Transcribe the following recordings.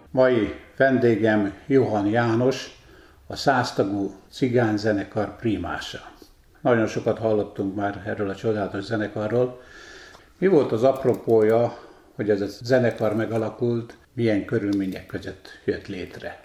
Mai vendégem Johan János, a 100 tagú cigányzenekar primása. Nagyon sokat hallottunk már erről a csodálatos zenekarról. Mi volt az apropója, hogy ez a zenekar megalakult, milyen körülmények között jött létre?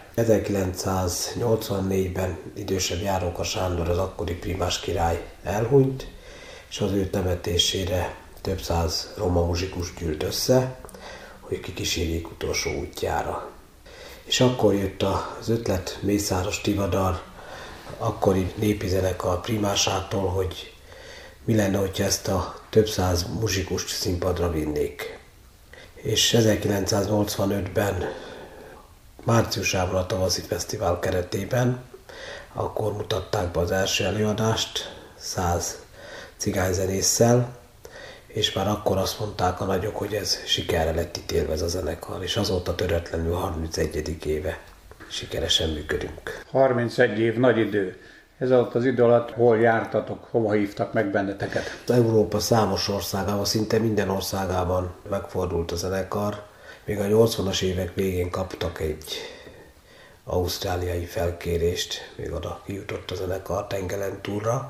1984-ben idősebb Járóka Sándor, az akkori primás király elhunyt, és az ő temetésére több száz roma muzsikus gyűlt össze, hogy kikísérjék utolsó útjára. És akkor jött az ötlet Mészáros Tivadar, akkori népi zenekar primásától, hogy mi lenne, hogyha ezt a több száz muzsikust színpadra vinnék. És 1985-ben márciusában a tavaszi fesztivál keretében akkor mutatták be az első előadást 100 cigányzenésszel, és már akkor azt mondták a nagyok, hogy ez sikerre lett ítélve ez a zenekar, és azóta töretlenül 31. éve sikeresen működünk. 31 év nagy idő. Ez alatt az idő alatt hol jártatok, hova hívtak meg benneteket? Európa számos országában, szinte minden országában megfordult a zenekar. Még a 80-as évek végén kaptak egy ausztráliai felkérést, még oda kijutott a zenekar Tengelen túlra.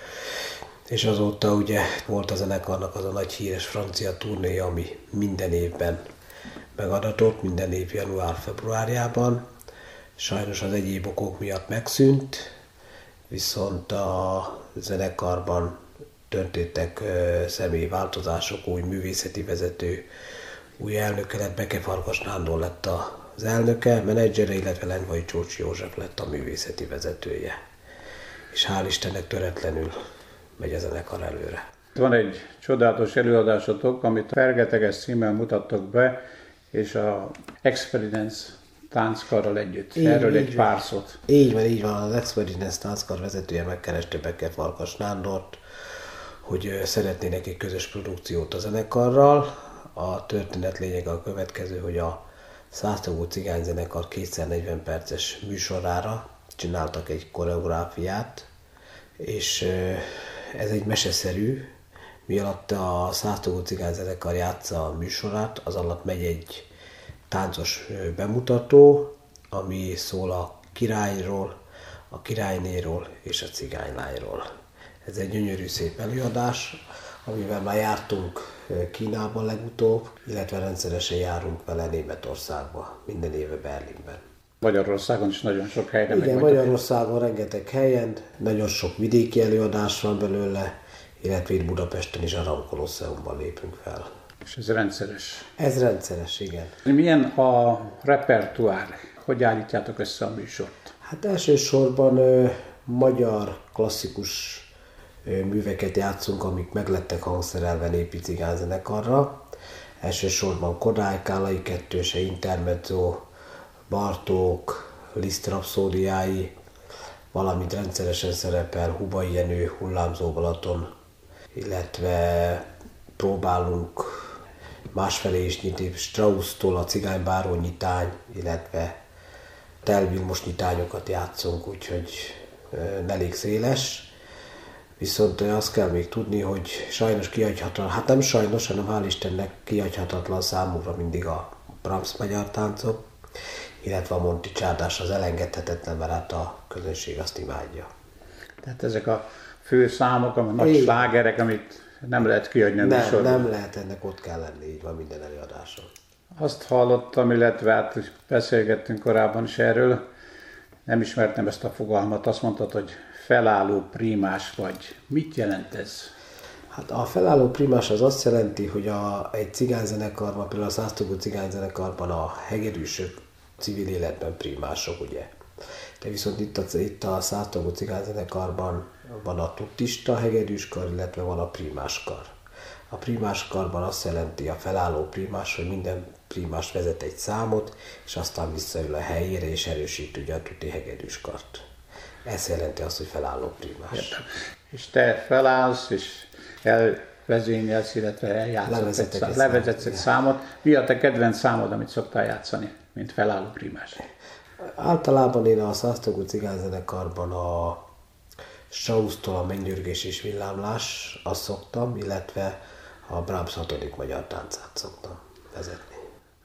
És azóta ugye volt a zenekarnak az a nagy híres francia turnéja, ami minden évben megadatott, minden év január-februárjában. Sajnos az egyéb okok miatt megszűnt, viszont a zenekarban történtek személyváltozások, új művészeti vezető, új elnöke lett, Beke Farkas Nándor lett az elnöke, menedzsere, illetve Lenyvai Csócs József lett a művészeti vezetője. És hál' Istennek töretlenül megy a zenekar előre. Van egy csodálatos előadásotok, amit Fergeteges címmel mutattok be, és a Experience tánckarral együtt. Erről egy pár szót. Így van, az Experience tánckar vezetője megkereste Beke Farkas Nándort, hogy szeretnének egy közös produkciót a zenekarral. A történet lényege a következő, hogy a 100 tagú cigányzenekar 240 perces műsorára csináltak egy koreográfiát, és ez egy meseszerű, mi alatt a 100 tagú cigányzenekar játsza a műsorát, az alatt megy egy táncos bemutató, ami szól a királyról, a királynéról és a cigánylányról. Ez egy gyönyörű szép előadás, amivel már jártunk Kínában legutóbb, illetve rendszeresen járunk vele Németországba, minden éve Berlinben. Magyarországon is nagyon sok helyre Igen, Magyarországon rengeteg helyen, nagyon sok vidéki előadás van belőle, illetve itt Budapesten is a Ram Kolosseumban lépünk fel. És ez rendszeres? Ez rendszeres, igen. Milyen a repertoár? Hogy állítjátok össze a műsort? Hát elsősorban magyar klasszikus műveket játszunk, amik meglettek hangszerelve népi cigányzenekarra. Elsősorban Kodály, Kállai kettőse, Intermezzo, Bartók, Liszt rapszódiái, valamint rendszeresen szerepel Hubai Jenő, Hullámzó Balaton, illetve próbálunk másfelé is nyitni, Strauss-tól a Cigánybáró nyitány, illetve Tel Vilmos nyitányokat játszunk, úgyhogy elég széles. Viszont azt kell még tudni, hogy sajnos kihagyhatatlan, hát nem sajnos, hanem hál' Istennek kihagyhatatlan számunkra mindig a Brahms magyar táncok, illetve a Monti csárdás az elengedhetetlen, mert hát a közönség azt imádja. Tehát ezek a fő számok, a nagy slágerek, amit nem lehet kiadni a műsorban. Nem lehet, ennek ott kell lenni, így van minden előadáson. Azt hallottam, illetve hát beszélgettünk korábban is erről, nem ismertem ezt a fogalmat, azt mondtad, hogy felálló primás vagy. Mit jelent ez? Hát a felálló primás az azt jelenti, hogy egy cigányzenekarban, például a 100 tagú cigányzenekarban a hegedűsök civil életben primások, ugye. De viszont itt a 100 tagú cigányzenekarban van a tuttista hegedűskar, illetve van a primáskar. A primáskarban azt jelenti a felálló primás, hogy minden primás vezet egy számot, és aztán visszaül a helyére, és erősít ugye a tuti hegedűskart. Ez jelenti azt, hogy felálló primás. Értem. És te felállsz, és elvezényelsz, illetve levezetsz egy számot. Mi a te kedvenc számod, amit szoktál játszani, mint felálló primás? Általában én a 100 tagú cigányzenekarban a Strauss-tól a Mennyörgés és villámlás, azt szoktam, illetve a Brahms 6. magyar táncát szoktam vezetni.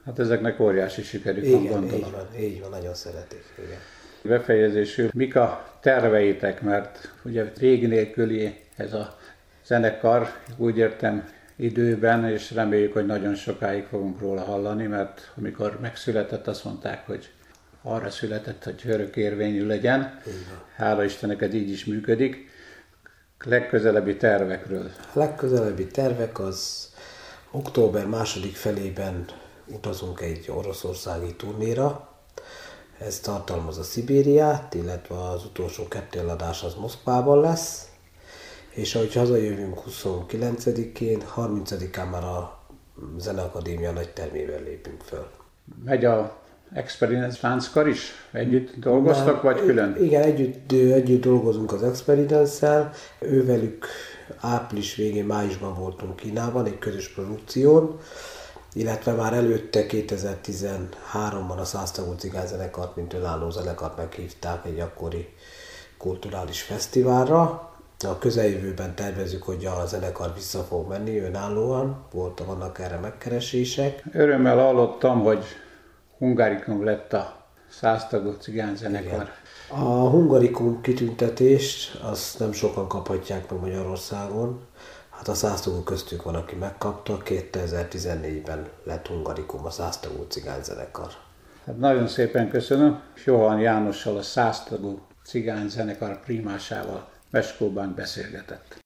Hát ezeknek óriási sikerük van, gondolom. Így van, nagyon szeretik. Igen. Befejezésül, mik a terveitek, mert ugye rég nélküli ez a zenekar, úgy értem időben, és reméljük, hogy nagyon sokáig fogunk róla hallani, mert amikor megszületett, azt mondták, hogy arra született, hogy örökérvényű legyen. Hála Istennek ez így is működik. Legközelebbi tervekről. A legközelebbi tervek az október második felében utazunk egy oroszországi turnéra. Ez tartalmaz a Szibériát, illetve az utolsó 2 eladás az Moszkvában lesz. És ahogy hazajövünk 29-én, 30-án már a Zeneakadémia nagy termében lépünk föl. Megy a Experience Lánckar is? Együtt dolgoztak, vagy külön? Igen, együtt dolgozunk az Experience-szel. Ővelük április végén, májusban voltunk Kínában, egy közös produkción, illetve már előtte 2013-ban a 100 tagú cigányzenekart, mint önálló zenekart meghívták egy akkori kulturális fesztiválra. A közeljövőben tervezzük, hogy a zenekar vissza fog menni önállóan, vannak erre megkeresések. Örömmel hallottam, hogy Hungarikum lett a 100 tagú cigányzenekar. Igen. A Hungarikum kitüntetést azt nem sokan kaphatják meg Magyarországon. Hát a 100 tagú köztük van, aki megkapta. 2014-ben lett Hungarikum a 100 tagú cigányzenekar. Hát nagyon szépen köszönöm. Johan Jánossal, a 100 tagú cigányzenekar prímásával Beskóban beszélgetett.